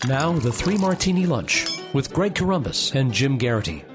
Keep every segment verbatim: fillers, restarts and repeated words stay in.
Now, the Three Martini Lunch with Greg Corombos and Jim Garrity.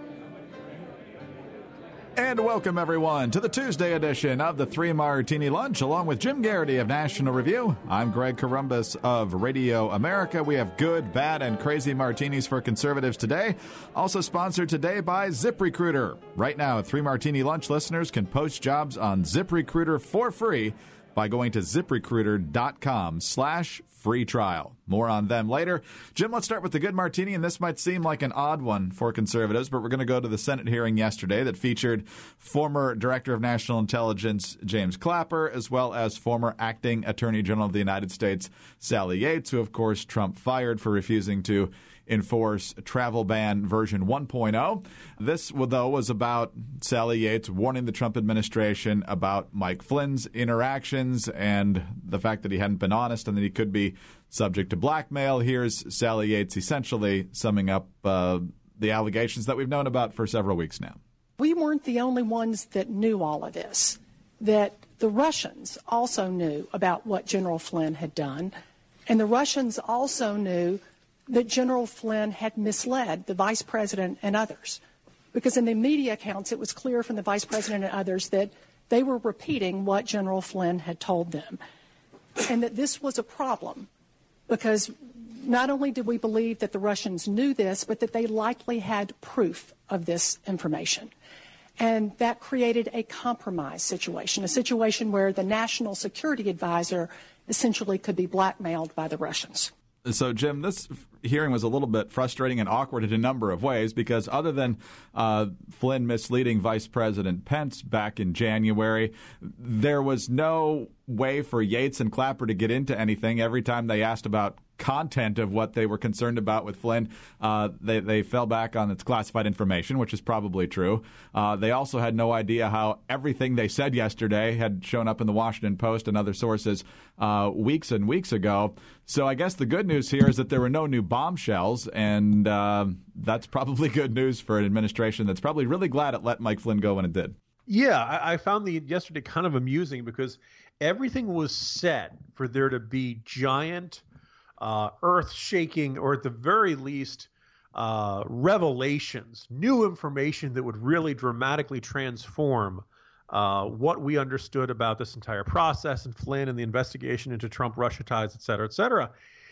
And welcome, everyone, to the Tuesday edition of the Three Martini Lunch, along with Jim Garrity of National Review. I'm Greg Corombos of Radio America. We have good, bad, and crazy martinis for conservatives today. Also sponsored today by ZipRecruiter. Right now, Three Martini Lunch listeners can post jobs on ZipRecruiter for free by going to ZipRecruiter.com slash free trial. More on them later. Jim, let's start with the good martini, and this might seem like an odd one for conservatives, but we're going to go to the Senate hearing yesterday that featured former Director of National Intelligence James Clapper, as well as former Acting Attorney General of the United States Sally Yates, who, of course, Trump fired for refusing to enforce travel ban version one point oh. This, though, was about Sally Yates warning the Trump administration about Mike Flynn's interactions and the fact that he hadn't been honest and that he could be subject to blackmail. Here's Sally Yates essentially summing up uh, the allegations that we've known about for several weeks now. We weren't the only ones that knew all of this, that the Russians also knew about what General Flynn had done, and the Russians also knew that General Flynn had misled the vice president and others. Because in the media accounts, it was clear from the vice president and others that they were repeating what General Flynn had told them. And that this was a problem because not only did we believe that the Russians knew this, but that they likely had proof of this information. And that created a compromise situation, a situation where the national security advisor essentially could be blackmailed by the Russians. So, Jim, this hearing was a little bit frustrating and awkward in a number of ways because other than uh, Flynn misleading Vice President Pence back in January, there was no way for Yates and Clapper to get into anything. Every time they asked about content of what they were concerned about with Flynn, uh, they, they fell back on its classified information, which is probably true. Uh, they also had no idea how everything they said yesterday had shown up in the Washington Post and other sources uh, weeks and weeks ago. So I guess the good news here is that there were no new bombshells, and uh, that's probably good news for an administration that's probably really glad it let Mike Flynn go when it did. Yeah, I, I found the yesterday kind of amusing because everything was set for there to be giant Uh, earth-shaking, or at the very least, uh, revelations, new information that would really dramatically transform uh, what we understood about this entire process and Flynn and the investigation into Trump-Russia ties, et cetera, et cetera.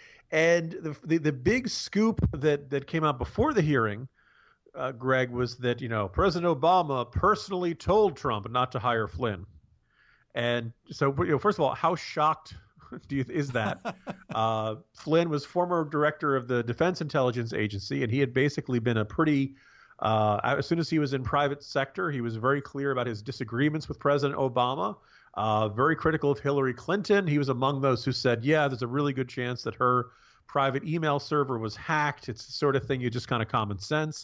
And the the, the big scoop that, that came out before the hearing, uh, Greg, was that, you know, President Obama personally told Trump not to hire Flynn. And so, you know, first of all, how shocked Do you, is that uh, Flynn was former director of the Defense Intelligence Agency, and he had basically been a pretty uh, as soon as he was in private sector, he was very clear about his disagreements with President Obama, uh, very critical of Hillary Clinton. He was among those who said, yeah, there's a really good chance that her private email server was hacked. It's the sort of thing you just kind of common sense.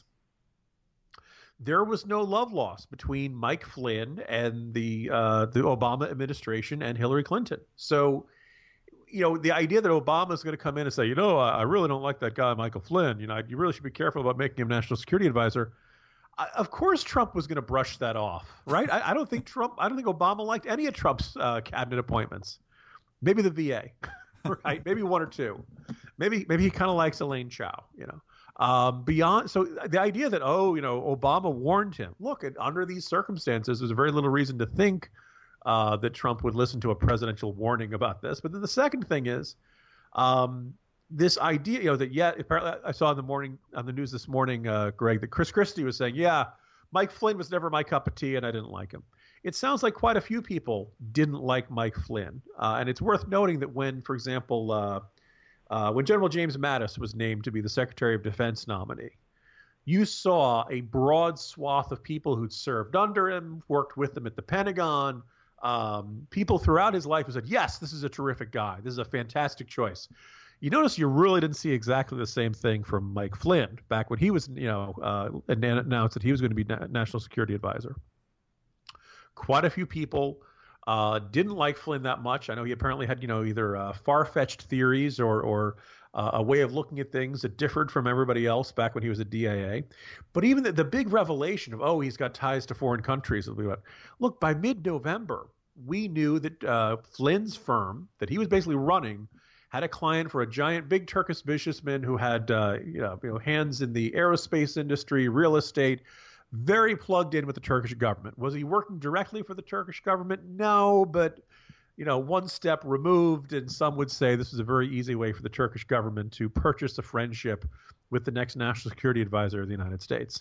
There was no love lost between Mike Flynn and the uh, the Obama administration and Hillary Clinton. So, you know, the idea that Obama is going to come in and say, you know, I really don't like that guy, Michael Flynn. You know, you really should be careful about making him national security advisor. I, of course, Trump was going to brush that off, right? I, I don't think Trump, I don't think Obama liked any of Trump's uh, cabinet appointments. Maybe the V A, right? Maybe one or two. Maybe, maybe he kind of likes Elaine Chao, you know. Um, beyond, so the idea that, oh, you know, Obama warned him. Look, under these circumstances, there's very little reason to think uh, that Trump would listen to a presidential warning about this. But then the second thing is um, this idea, you know, that yet apparently I saw in the morning on the news this morning, uh, Greg, that Chris Christie was saying, yeah, Mike Flynn was never my cup of tea and I didn't like him. It sounds like quite a few people didn't like Mike Flynn. Uh, and it's worth noting that when, for example, uh, Uh, when General James Mattis was named to be the Secretary of Defense nominee, you saw a broad swath of people who'd served under him, worked with him at the Pentagon, um, people throughout his life who said, yes, this is a terrific guy. This is a fantastic choice. You notice you really didn't see exactly the same thing from Mike Flynn back when he was, you know, uh, announced that he was going to be na- National Security Advisor. Quite a few people Uh, didn't like Flynn that much. I know he apparently had, you know, either uh, far-fetched theories or, or uh, a way of looking at things that differed from everybody else back when he was a D I A. But even the, the big revelation of, oh, he's got ties to foreign countries. Look, by mid-November, we knew that uh, Flynn's firm that he was basically running had a client for a giant, big Turkish businessman who had uh, you know, you know hands in the aerospace industry, real estate, very plugged in with the Turkish government. Was he working directly for the Turkish government? No, but you know, one step removed, and some would say this is a very easy way for the Turkish government to purchase a friendship with the next national security advisor of the United States.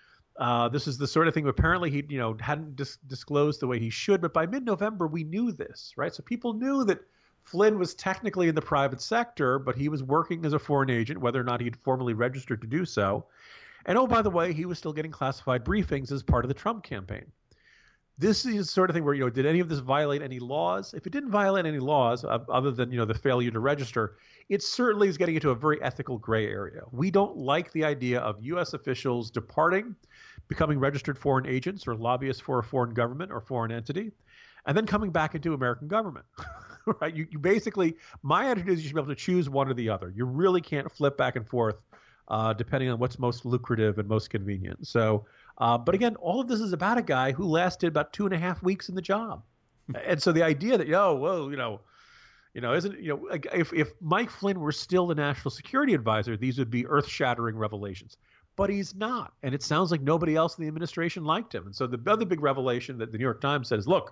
Uh, this is the sort of thing apparently he, you know, hadn't dis- disclosed the way he should, but by mid-November we knew this, right? So people knew that Flynn was technically in the private sector, but he was working as a foreign agent, whether or not he'd formally registered to do so. And oh, by the way, he was still getting classified briefings as part of the Trump campaign. This is the sort of thing where, you know, did any of this violate any laws? If it didn't violate any laws, uh, other than, you know, the failure to register, it certainly is getting into a very ethical gray area. We don't like the idea of U S officials departing, becoming registered foreign agents or lobbyists for a foreign government or foreign entity, and then coming back into American government. Right? You, you basically, my attitude is you should be able to choose one or the other. You really can't flip back and forth uh, depending on what's most lucrative and most convenient. So, uh, but again, all of this is about a guy who lasted about two and a half weeks in the job. And so the idea that, yo, whoa, you know, you know, isn't, you know, if, if Mike Flynn were still the national security advisor, these would be earth-shattering revelations. But he's not. And it sounds like nobody else in the administration liked him. And so the other big revelation that the New York Times says, look,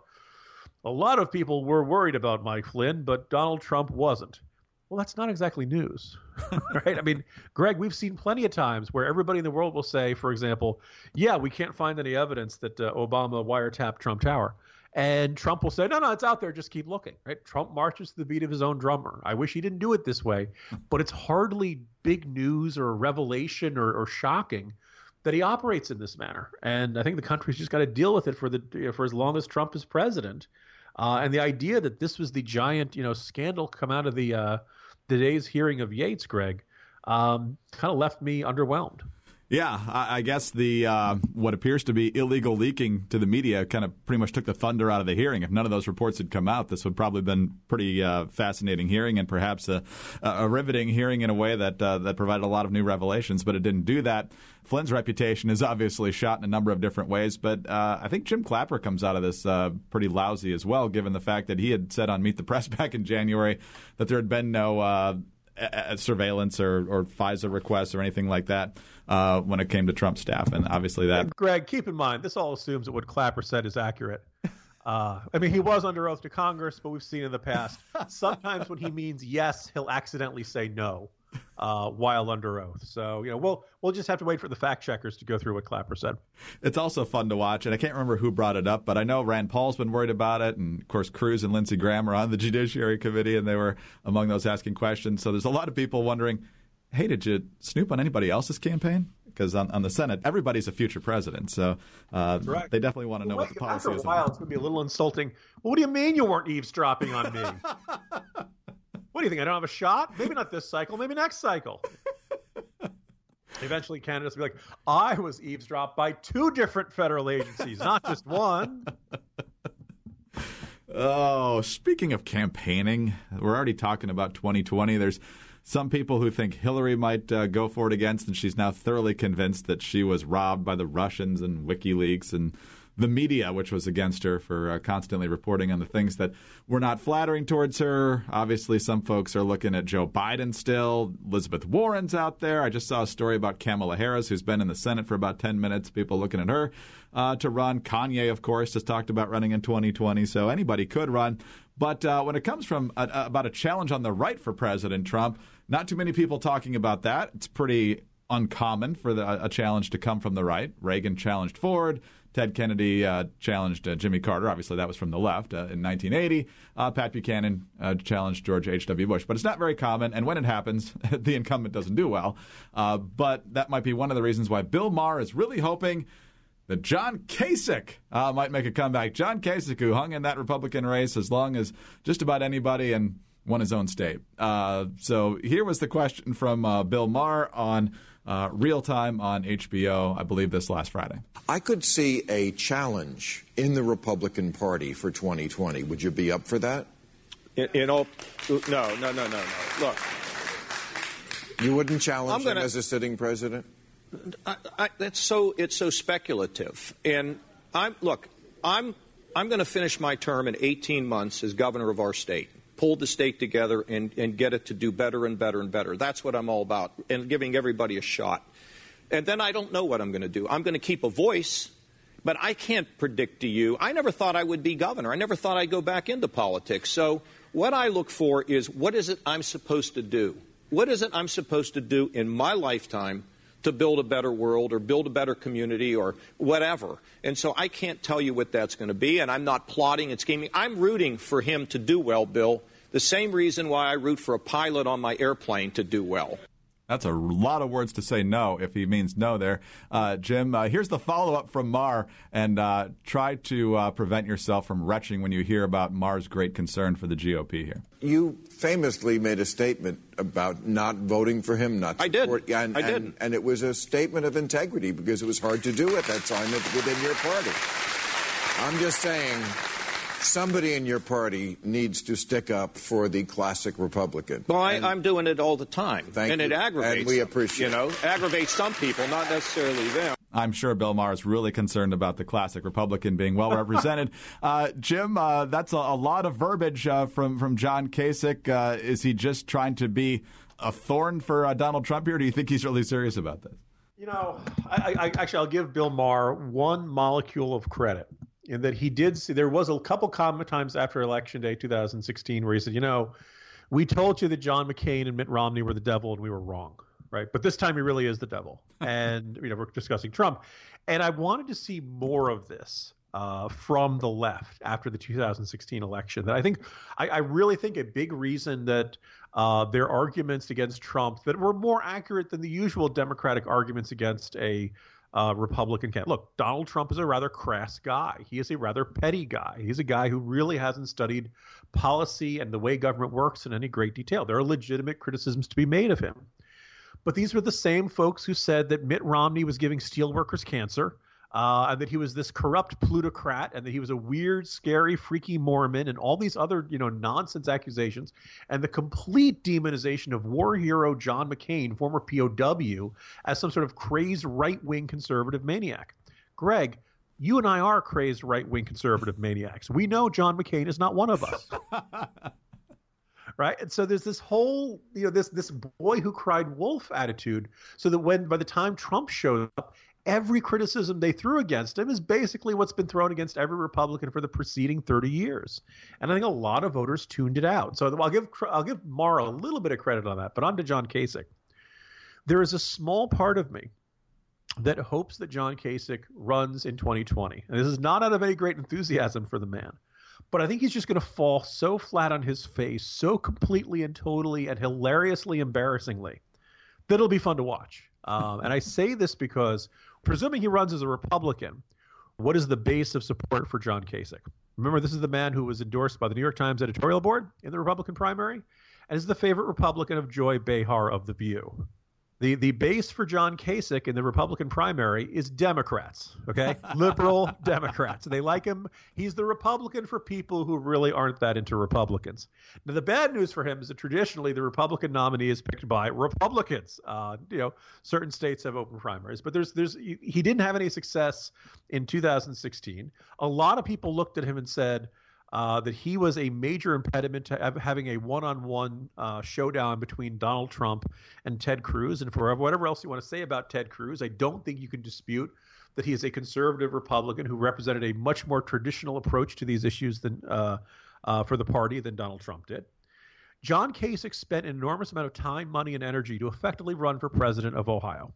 a lot of people were worried about Mike Flynn, but Donald Trump wasn't. Well, that's not exactly news, right? I mean, Greg, we've seen plenty of times where everybody in the world will say, for example, yeah, we can't find any evidence that uh, Obama wiretapped Trump Tower. And Trump will say, no, no, it's out there. Just keep looking, right? Trump marches to the beat of his own drummer. I wish he didn't do it this way, but it's hardly big news or a revelation or, or shocking that he operates in this manner. And I think the country's just got to deal with it for the you know, for as long as Trump is president. Uh, and the idea that this was the giant, you know, scandal come out of the uh, today's hearing of Yates, Greg, um, kind of left me underwhelmed. Yeah, I guess the uh, what appears to be illegal leaking to the media kind of pretty much took the thunder out of the hearing. If none of those reports had come out, this would probably have been pretty uh, fascinating hearing and perhaps a, a riveting hearing in a way that uh, that provided a lot of new revelations, but it didn't do that. Flynn's reputation is obviously shot in a number of different ways, but uh, I think Jim Clapper comes out of this uh, pretty lousy as well, given the fact that he had said on Meet the Press back in January that there had been no uh, surveillance or, or FISA requests or anything like that uh, when it came to Trump's staff. And obviously that... Greg, keep in mind, this all assumes that what Clapper said is accurate. Uh, I mean, he was under oath to Congress, but we've seen in the past, sometimes when he means yes, he'll accidentally say no uh, while under oath. So, you know, we'll we'll just have to wait for the fact checkers to go through what Clapper said. It's also fun to watch, and I can't remember who brought it up, but I know Rand Paul's been worried about it, and of course Cruz and Lindsey Graham are on the Judiciary Committee, and they were among those asking questions. So there's a lot of people wondering, hey, did you snoop on anybody else's campaign? Because on, on the Senate, everybody's a future president, so uh, they definitely want to know well, what the policy after is. A while, it's going to be a little insulting. Well, what do you mean you weren't eavesdropping on me? What do you think? I don't have a shot? Maybe not this cycle. Maybe next cycle. Eventually, candidates will be like, I was eavesdropped by two different federal agencies, not just one. Oh, speaking of campaigning, we're already talking about twenty twenty. There's some people who think Hillary might uh, go for it against, and she's now thoroughly convinced that she was robbed by the Russians and WikiLeaks and the media, which was against her for uh, constantly reporting on the things that were not flattering towards her. Obviously, some folks are looking at Joe Biden still. Elizabeth Warren's out there. I just saw a story about Kamala Harris, who's been in the Senate for about ten minutes. People looking at her uh, to run. Kanye, of course, has talked about running in twenty twenty, so anybody could run. But uh, when it comes from a, a, about a challenge on the right for President Trump, not too many people talking about that. It's pretty uncommon for the, a challenge to come from the right. Reagan challenged Ford. Ted Kennedy uh, challenged uh, Jimmy Carter. Obviously, that was from the left uh, in nineteen eighty. Uh, Pat Buchanan uh, challenged George H W. Bush. But it's not very common, and when it happens, the incumbent doesn't do well. Uh, but that might be one of the reasons why Bill Maher is really hoping that John Kasich uh, might make a comeback. John Kasich, who hung in that Republican race as long as just about anybody and won his own state. Uh, so here was the question from uh, Bill Maher on uh, Real Time on H B O, I believe this last Friday. I could see a challenge in the Republican Party for twenty twenty. Would you be up for that? In, in all, no, no, no, no, no. Look. You wouldn't challenge gonna, him as a sitting president? I, I, that's so, it's so speculative. And I'm, look, I'm, I'm going to finish my term in eighteen months as governor of our state. pull the state together and, and get it to do better and better and better. That's what I'm all about, and giving everybody a shot. And then I don't know what I'm going to do. I'm going to keep a voice, but I can't predict to you. I never thought I would be governor. I never thought I'd go back into politics. So what I look for is, what is it I'm supposed to do? What is it I'm supposed to do in my lifetime to build a better world or build a better community or whatever? And so I can't tell you what that's going to be, and I'm not plotting and scheming. I'm rooting for him to do well, Bill, the same reason why I root for a pilot on my airplane to do well. That's a lot of words to say no if he means no there. Uh, Jim, uh, here's the follow-up from Maher, and uh, try to uh, prevent yourself from retching when you hear about Maher's great concern for the G O P here. You famously made a statement about not voting for him, not I did. support, and, I did. And, and it was a statement of integrity because it was hard to do at that time within your party. I'm just saying, somebody in your party needs to stick up for the classic Republican. Well, I, and, I'm doing it all the time. Thank and you. it aggravates And we them, appreciate you know, aggravates some people, not necessarily them. I'm sure Bill Maher is really concerned about the classic Republican being well represented. uh, Jim, uh, that's a, a lot of verbiage uh, from, from John Kasich. Uh, is he just trying to be a thorn for uh, Donald Trump here, or do you think he's really serious about this? You know, I, I, actually, I'll give Bill Maher one molecule of credit in that he did see, there was a couple comment times after Election Day two thousand sixteen where he said, you know, we told you that John McCain and Mitt Romney were the devil and we were wrong, right? But this time he really is the devil. And, you know, we're discussing Trump. And I wanted to see more of this uh, from the left after the two thousand sixteen election. That I think, I, I really think a big reason that uh, their arguments against Trump that were more accurate than the usual Democratic arguments against a Uh, Republican candidate. Look, Donald Trump is a rather crass guy. He is a rather petty guy. He's a guy who really hasn't studied policy and the way government works in any great detail. There are legitimate criticisms to be made of him. But these were the same folks who said that Mitt Romney was giving steelworkers cancer, uh, and that he was this corrupt plutocrat, and that he was a weird, scary, freaky Mormon, and all these other, you know, nonsense accusations, and the complete demonization of war hero John McCain, former P O W, as some sort of crazed right-wing conservative maniac. Greg, you and I are crazed right-wing conservative maniacs. We know John McCain is not one of us. Right? And so there's this whole, you know, this this boy who cried wolf attitude, so that when, by the time Trump showed up, every criticism they threw against him is basically what's been thrown against every Republican for the preceding thirty years. And I think a lot of voters tuned it out. So I'll give I'll give Maher a little bit of credit on that. But on to John Kasich. There is a small part of me that hopes that John Kasich runs in twenty twenty. And this is not out of any great enthusiasm for the man. But I think he's just going to fall so flat on his face, so completely and totally and hilariously embarrassingly, that it'll be fun to watch. Um, and I say this because, presuming he runs as a Republican, what is the base of support for John Kasich? Remember, this is the man who was endorsed by the New York Times editorial board in the Republican primary and is the favorite Republican of Joy Behar of The View. The the base for John Kasich in the Republican primary is Democrats, okay? Liberal Democrats. They like him. He's the Republican for people who really aren't that into Republicans. Now, the bad news for him is that traditionally the Republican nominee is picked by Republicans. Uh, you know, certain states have open primaries, but there's there's he didn't have any success in two thousand sixteen. A lot of people looked at him and said, Uh, that he was a major impediment to having a one-on-one uh, showdown between Donald Trump and Ted Cruz. And for whatever else you want to say about Ted Cruz, I don't think you can dispute that he is a conservative Republican who represented a much more traditional approach to these issues than uh, uh, for the party than Donald Trump did. John Kasich spent an enormous amount of time, money, and energy to effectively run for president of Ohio.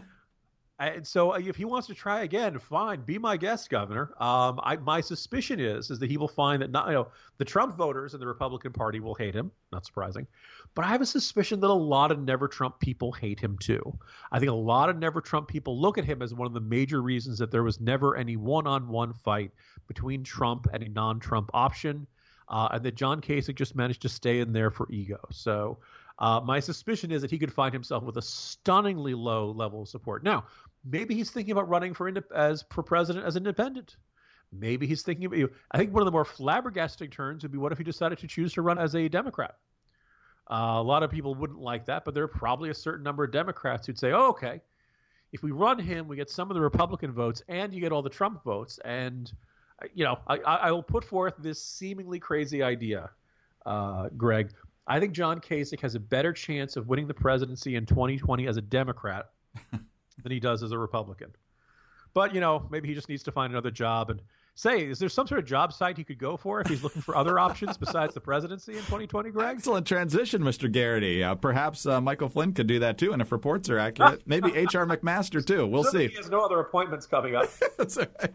And so if he wants to try again, fine, be my guest, Governor. Um, I, my suspicion is is that he will find that not, you know, the Trump voters in the Republican Party will hate him. Not surprising. But I have a suspicion that a lot of Never Trump people hate him too. I think a lot of Never Trump people look at him as one of the major reasons that there was never any one-on-one fight between Trump and a non-Trump option, uh, and that John Kasich just managed to stay in there for ego. So Uh, my suspicion is that he could find himself with a stunningly low level of support. Now, maybe he's thinking about running for ind- as for president as independent. Maybe he's thinking about you. I think one of the more flabbergasting turns would be what if he decided to choose to run as a Democrat. Uh, a lot of people wouldn't like that, but there are probably a certain number of Democrats who'd say, oh, okay, if we run him, we get some of the Republican votes and you get all the Trump votes. And, you know, I, I will put forth this seemingly crazy idea. uh, Greg. I think John Kasich has a better chance of winning the presidency in twenty twenty as a Democrat than he does as a Republican. But, you know, maybe he just needs to find another job. And say, is there some sort of job site he could go for if he's looking for other options besides the presidency in twenty twenty, Greg? Excellent transition, Mister Garrity. Uh, perhaps uh, Michael Flynn could do that, too. And if reports are accurate, maybe H R McMaster, too. We'll Certainly see. He has no other appointments coming up. That's right.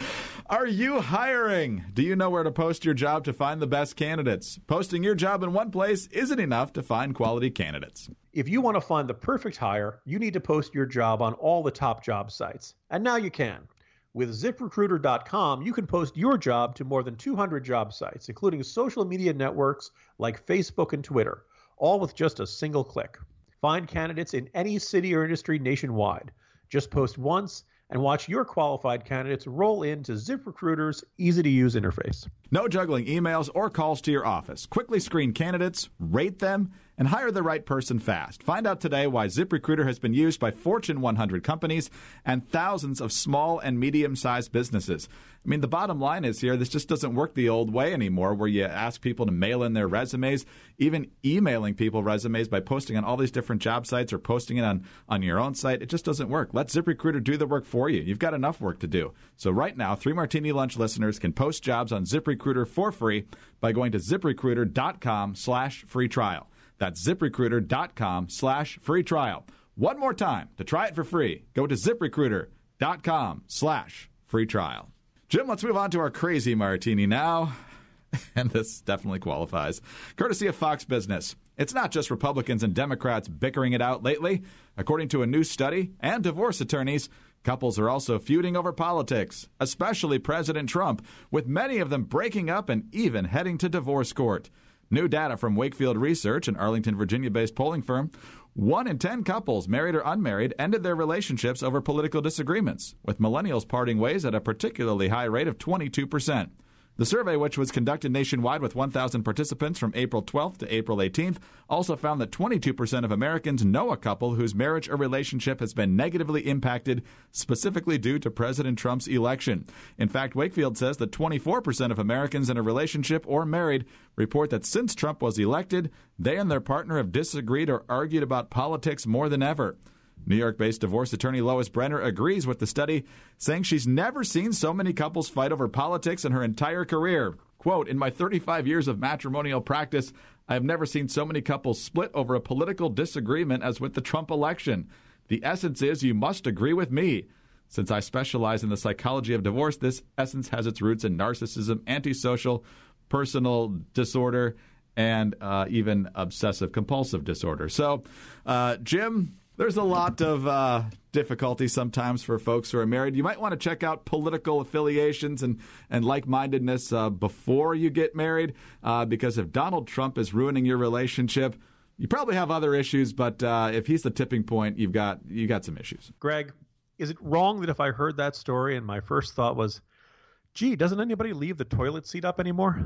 Are you hiring? Do you know where to post your job to find the best candidates? Posting your job in one place isn't enough to find quality candidates. If you want to find the perfect hire, you need to post your job on all the top job sites. And now you can. With zip recruiter dot com, you can post your job to more than two hundred job sites, including social media networks like Facebook and Twitter, all with just a single click. Find candidates in any city or industry nationwide. Just post once and watch your qualified candidates roll into ZipRecruiter's easy-to-use interface. No juggling emails or calls to your office. Quickly screen candidates, rate them, and hire the right person fast. Find out today why ZipRecruiter has been used by Fortune one hundred companies and thousands of small and medium-sized businesses. I mean, the bottom line is here, this just doesn't work the old way anymore, where you ask people to mail in their resumes, even emailing people resumes by posting on all these different job sites or posting it on, on your own site. It just doesn't work. Let ZipRecruiter do the work for you. You've got enough work to do. So right now, Three Martini Lunch listeners can post jobs on ZipRecruiter for free by going to ZipRecruiter dot com slash free trial. That's ZipRecruiter dot com slash free trial. One more time, to try it for free, go to ZipRecruiter dot com slash free trial. Jim, let's move on to our crazy martini now. And this definitely qualifies. Courtesy of Fox Business. It's not just Republicans and Democrats bickering it out lately. According to a new study and divorce attorneys, couples are also feuding over politics, especially President Trump, with many of them breaking up and even heading to divorce court. New data from Wakefield Research, an Arlington, Virginia-based polling firm, one in ten couples, married or unmarried, ended their relationships over political disagreements, with millennials parting ways at a particularly high rate of twenty-two percent. The survey, which was conducted nationwide with one thousand participants from April twelfth to April eighteenth, also found that twenty-two percent of Americans know a couple whose marriage or relationship has been negatively impacted, specifically due to President Trump's election. In fact, Wakefield says that twenty-four percent of Americans in a relationship or married report that since Trump was elected, they and their partner have disagreed or argued about politics more than ever. New York-based divorce attorney Lois Brenner agrees with the study, saying she's never seen so many couples fight over politics in her entire career. Quote, in my thirty-five years of matrimonial practice, I have never seen so many couples split over a political disagreement as with the Trump election. The essence is you must agree with me. Since I specialize in the psychology of divorce, this essence has its roots in narcissism, antisocial, personal disorder, and uh, even obsessive-compulsive disorder. So, uh, Jim... There's a lot of uh, difficulty sometimes for folks who are married. You might want to check out political affiliations and, and like-mindedness uh, before you get married, uh, because if Donald Trump is ruining your relationship, you probably have other issues, but uh, if he's the tipping point, you've got you got some issues. Greg, is it wrong that if I heard that story and my first thought was, gee, doesn't anybody leave the toilet seat up anymore?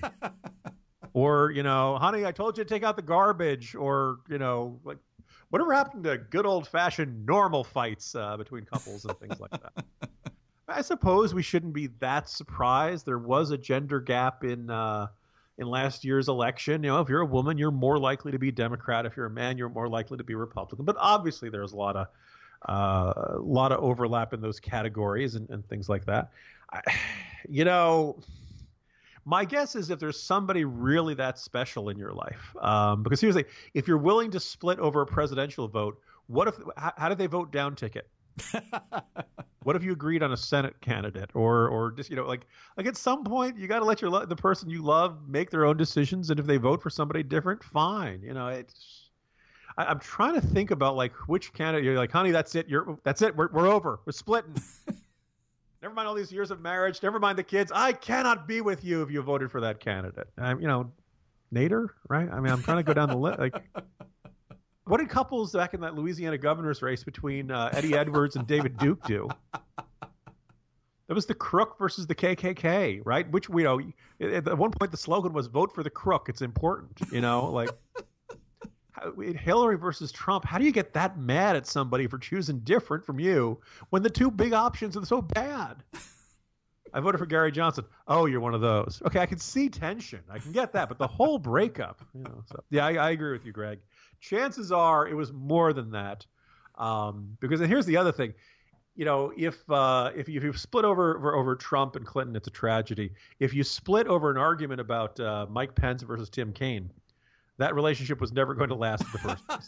Or, you know, honey, I told you to take out the garbage, or, you know, like, whatever happened to good old-fashioned normal fights uh, between couples and things like that? I suppose we shouldn't be that surprised. There was a gender gap in uh, in last year's election. You know, if you're a woman, you're more likely to be Democrat. If you're a man, you're more likely to be Republican. But obviously, there's a lot of uh, a lot of overlap in those categories and, and things like that. I, you know. My guess is if there's somebody really that special in your life, um, because seriously, if you're willing to split over a presidential vote, what if? How, how did they vote down ticket? What if you agreed on a Senate candidate, or or just you know like like at some point you got to let your lo- the person you love make their own decisions, and if they vote for somebody different, fine. You know, it's. I, I'm trying to think about like which candidate you're like, honey, that's it. You're that's it. We're we're over. We're splitting. Never mind all these years of marriage. Never mind the kids. I cannot be with you if you voted for that candidate. Um, you know, Nader, right? I mean, I'm trying to go down the list. Like, what did couples back in that Louisiana governor's race between uh, Eddie Edwards and David Duke do? That was the crook versus the K K K, right? Which, you know, at one point the slogan was "Vote for the crook." It's important, you know, like. Hillary versus Trump, how do you get that mad at somebody for choosing different from you when the two big options are so bad? I voted for Gary Johnson. Oh, you're one of those. Okay, I can see tension. I can get that. But the whole breakup, you know. So, yeah, I, I agree with you, Greg. Chances are it was more than that. Um, because and here's the other thing. You know, if uh, if you if you split over, over over Trump and Clinton, it's a tragedy. If you split over an argument about uh, Mike Pence versus Tim Kaine, that relationship was never going to last in the first place.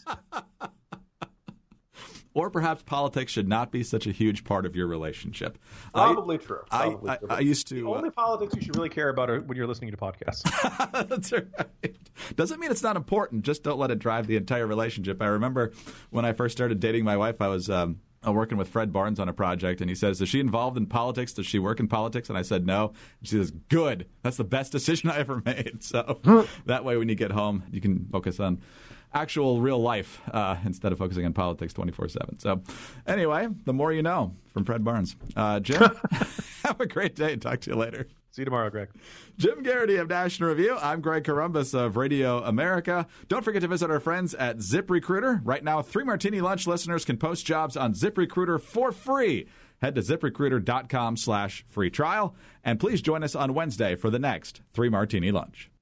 Or perhaps politics should not be such a huge part of your relationship. Probably I, true. Probably I, true. I, I used to. The only uh, politics you should really care about are when you're listening to podcasts. That's right. Doesn't mean it's not important. Just don't let it drive the entire relationship. I remember when I first started dating my wife, I was um, working with Fred Barnes on a project, and he says, "Is she involved in politics? Does she work in politics?" And I said, "No." And she says, "Good. That's the best decision I ever made." So that way, when you get home, you can focus on actual real life uh, instead of focusing on politics twenty-four seven. So anyway, the more you know from Fred Barnes. Uh, Jim, have a great day. Talk to you later. See you tomorrow, Greg. Jim Garrity of National Review. I'm Greg Corombos of Radio America. Don't forget to visit our friends at ZipRecruiter. Right now, Three Martini Lunch listeners can post jobs on ZipRecruiter for free. Head to ZipRecruiter.com slash free trial. And please join us on Wednesday for the next Three Martini Lunch.